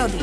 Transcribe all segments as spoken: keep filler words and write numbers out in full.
prírody.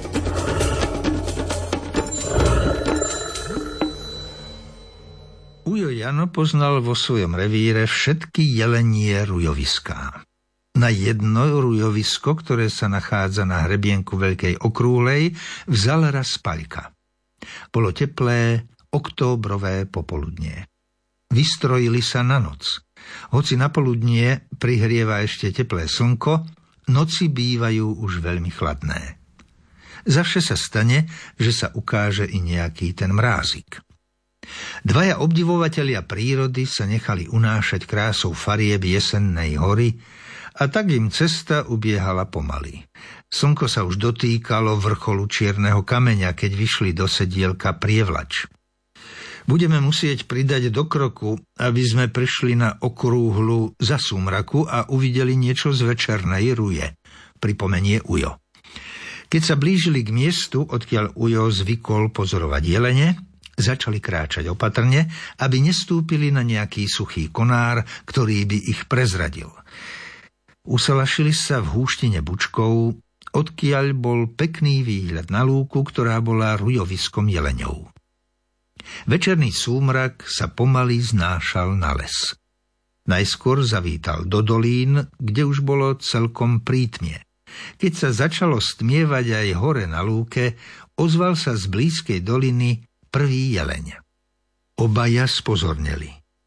Ujo Jano poznal vo svojom revíre všetky jelenie rujoviská. Na jedno rujovisko, ktoré sa nachádza na hrebienku Veľkej Okrúhlej, vzal raz Paľka. Bolo teplé, októbrové popoludnie. Vystrojili sa na noc. Hoci na poludnie prihrieva ešte teplé slnko, noci bývajú už veľmi chladné. Zavše sa stane, že sa ukáže i nejaký ten mrázik. Dvaja obdivovatelia prírody sa nechali unášať krásou farieb jesennej hory a tak im cesta ubiehala pomaly. Slnko sa už dotýkalo vrcholu čierneho kameňa, keď vyšli do sedielka Prievlač. Budeme musieť pridať do kroku, aby sme prišli na okrúhlu za súmraku a uvideli niečo z večernej ruje, pripomenie Ujo. Keď sa blížili k miestu, odkiaľ Ujo zvykol pozorovať jelene, začali kráčať opatrne, aby nestúpili na nejaký suchý konár, ktorý by ich prezradil. Usalašili sa v húštine bučkov, odkiaľ bol pekný výhľad na lúku, ktorá bola rujoviskom jeleňov. Večerný súmrak sa pomaly znášal na les. Najskôr zavítal do dolín, kde už bolo celkom prítmie. Keď sa začalo stmievať aj hore na lúke, ozval sa z blízkej doliny prvý jeleň. Obaja spozorneli.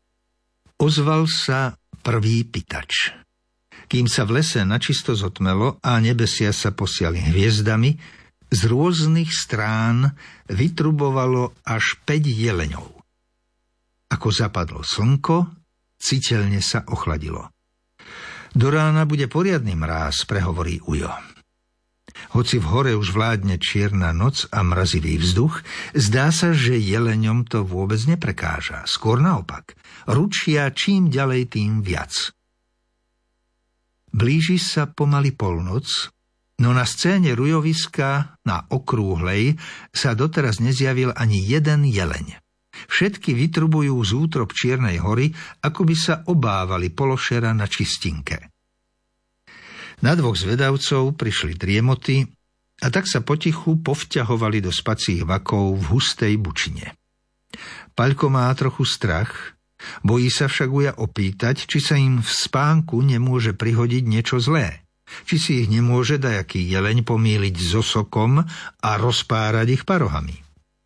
Ozval sa prvý pitač. Kým sa v lese načisto zotmelo a nebesia sa posiali hviezdami, z rôznych strán vytrubovalo až päť jeleňov. Ako zapadlo slnko, citeľne sa ochladilo. Do rána bude poriadny mráz, prehovorí Ujo. Hoci v hore už vládne čierna noc a mrazivý vzduch, zdá sa, že jeleňom to vôbec neprekáža. Skôr naopak, ručia čím ďalej tým viac. Blíži sa pomaly polnoc, no na scéne rujoviska na Okrúhlej sa doteraz nezjavil ani jeden jeleň. Všetky vytrubujú z útrop Čiernej hory, ako by sa obávali pološera na čistinke. Na dvoch zvedavcov prišli driemoty a tak sa potichu povťahovali do spacích vakov v hustej bučine. Paľko má trochu strach, bojí sa však Uja opýtať, či sa im v spánku nemôže prihodiť niečo zlé, či si ich nemôže dajaký jeleň pomýliť so sokom a rozpárať ich parohami.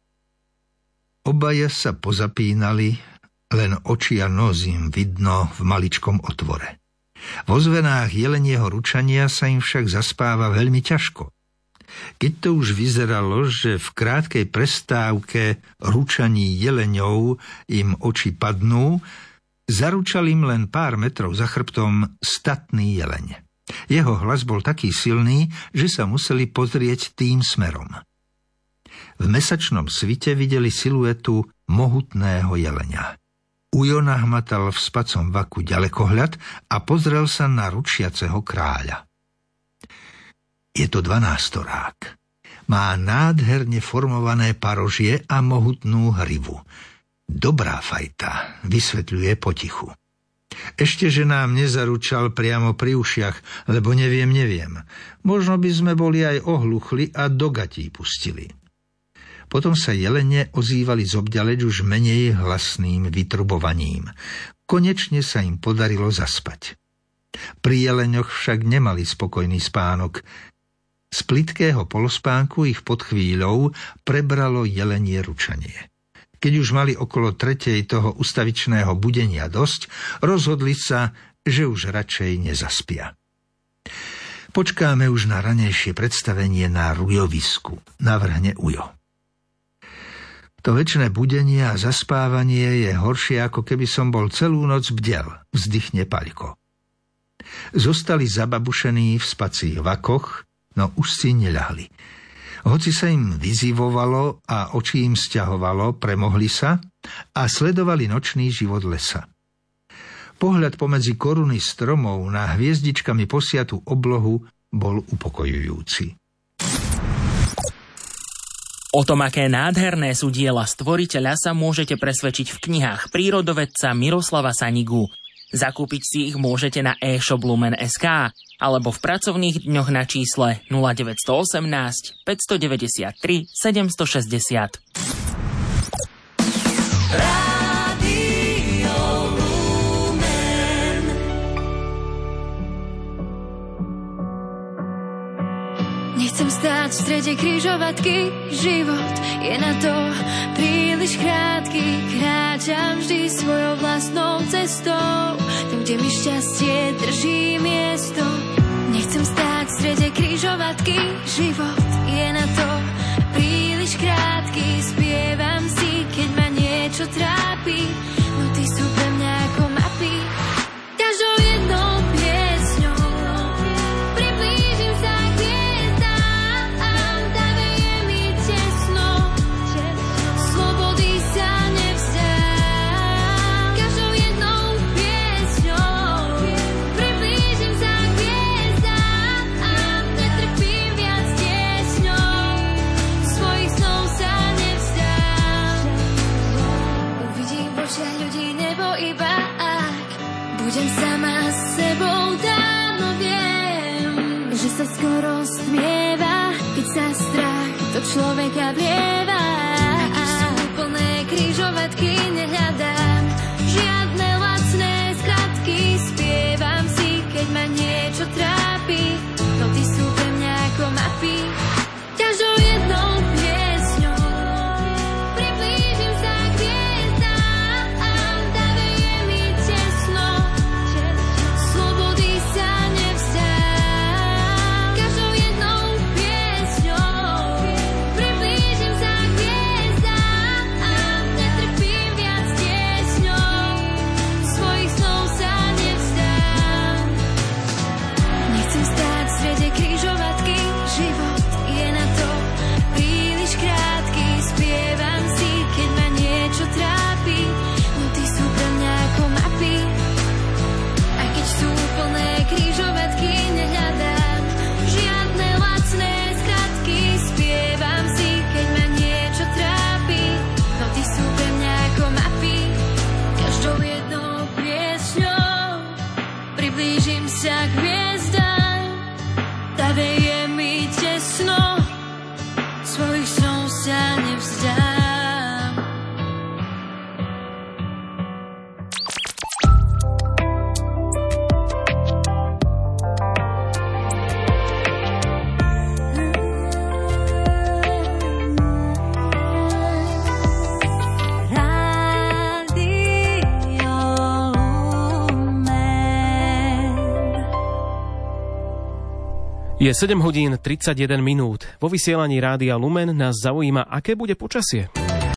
Obaja sa pozapínali, len oči a nos im vidno v maličkom otvore. Vo zvenách jelenieho ručania sa im však zaspáva veľmi ťažko. Keď to už vyzeralo, že v krátkej prestávke ručaní jeleňov im oči padnú, zaručal im len pár metrov za chrbtom statný jeleň. Jeho hlas bol taký silný, že sa museli pozrieť tým smerom. V mesačnom svite videli siluetu mohutného jelenia. Ujo nahmatal v spacom vaku ďalekohľad a pozrel sa na ručiaceho kráľa. Je to dvanástorák. Má nádherne formované parožie a mohutnú hrivu. Dobrá fajta, vysvetľuje potichu. Ešte, že nám nezaručal priamo pri ušiach, lebo neviem, neviem. Možno by sme boli aj ohluchli a do gatí pustili. Potom sa jelene ozývali zobďaleč už menej hlasným vytrubovaním. Konečne sa im podarilo zaspať. Pri jeleňoch však nemali spokojný spánok. Z plytkého polospánku ich pod chvíľou prebralo jelenie ručanie. Keď už mali okolo tretej toho ustavičného budenia dosť, rozhodli sa, že už radšej nezaspia. Počkáme už na ranejšie predstavenie na rujovisku, navrhne Ujo. To večné budenie a zaspávanie je horšie, ako keby som bol celú noc bdel, vzdychne Paľko. Zostali zababušení v spacích vakoch, no už si neľahli. Hoci sa im vyzývovalo a oči im sťahovalo, premohli sa a sledovali nočný život lesa. Pohľad pomedzi koruny stromov na hviezdičkami posiatú oblohu bol upokojujúci. O tom, aké nádherné sú diela stvoriteľa, sa môžete presvedčiť v knihách prírodovedca Miroslava Sanigu. Zakúpiť si ich môžete na e-shop Lumen bodka es ká alebo v pracovných dňoch na čísle nula deväť jedna osem, päť deväť tri, sedem šesť nula. Nechcem stáť v strede križovatky, život je na to príliš krátky. Kráčam vždy svojou vlastnou cestou, tam, kde mi šťastie drží miesto. Nechcem stáť v strede križovatky, život je na to príliš krátky. Spievam si, keď ma niečo trápi, no ty sú pre mňa ako mapy. Každou jednou piesňou priblížim sa k hviezdám, tam je mi tesno, slobody sa nevzdám. Každou jednou piesňou priblížim sa k hviezdám, netrpím viac tiesňou, svojich snov sa nevzdám. Uvidím v očiach ľudí nebo iba ak budem sama s sebou, dávno viem, že sa skoro stmieva, keď sa strach do človeka vlieva. A keď sú plné križovatky, nehľadám žiadne lacné skratky. Spievam si, keď ma niečo trápi, no ty sú pre mňa ako mapy. Každou jednou piesňou priblížim sa k hviezdám, tam je mi tesno, slobody sa nevzdám. Každou jednou piesňou priblížim sa k hviezdám, netrpím viac tiesňou, svojich snov sa nevzdám. Nechcem stáť v strede križovatky, život je na to príliš krátky. Spievam si, keď ma niečo trápi, no ty sú pre mňa ako mapy. A keď sú plné križovatky, nehľadám žiadne lacné skratky. Spievam si, keď ma niečo trápi, no ty sú pre mňa ako mapy. Každou jednou piesňou priblížim sa k hviezdám, tam je mi tesno, svojich snov sa nevzdám. Je sedem hodín tridsaťjeden minút. Vo vysielaní Rádia Lumen nás zaujíma, aké bude počasie.